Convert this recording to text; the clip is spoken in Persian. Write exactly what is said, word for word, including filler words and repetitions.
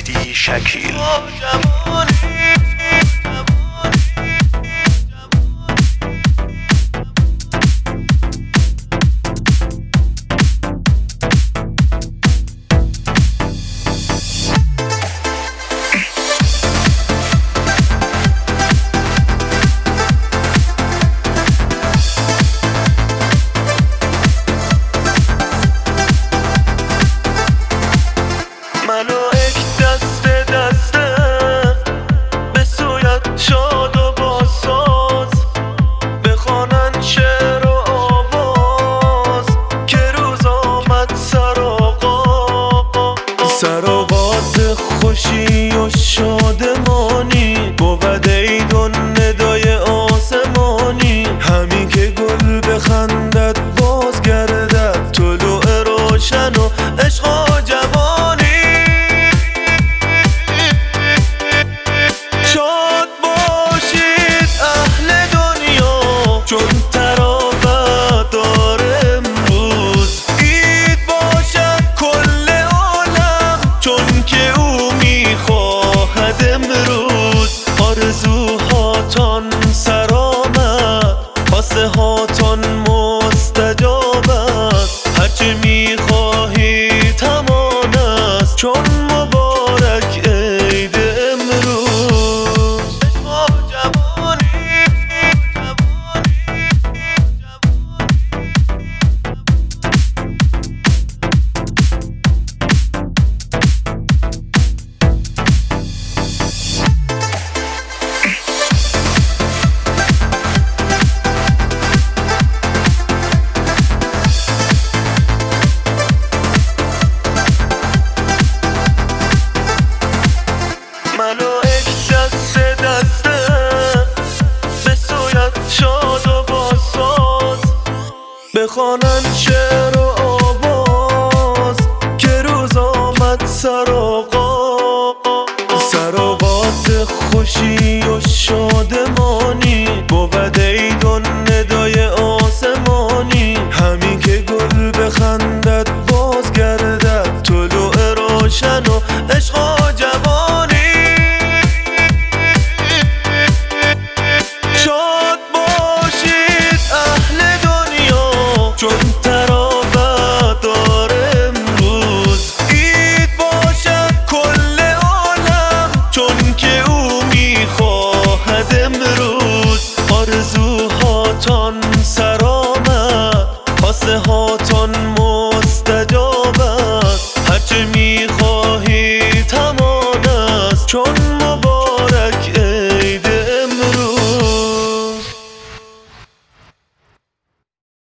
مهدی شکیل. سراغات خوشی و شادمانی بود ایدون ندای آسمانی، همین که گل بخندد باز گردد طلوع روشن و عشق و جوانی. شاد باشید اهل دنیا چون تراوت داره امروز، عید باشد کل چون که او میخواهد امروز. آرزوهاتان سرآمد، خواسته هاتان مستجاب است، هرچه میخواهید همان است چون مبارک عید امروز. بخوانند شعر و آواز که روز آمد سراغا، سراغات خوشی و شادمانی بود ایدون ندای آسمانی، همین که گل بخندد باز گردد طلوع روشن و عشق و جوانی. شاد باشید اهل چون تراوت داره امروز، عید باشد کل عالم چون که او میخواهد امروز. آرزوهاتان سرآمد، خواسته هاتان مستجاب است، هرچه میخواهید همان است چون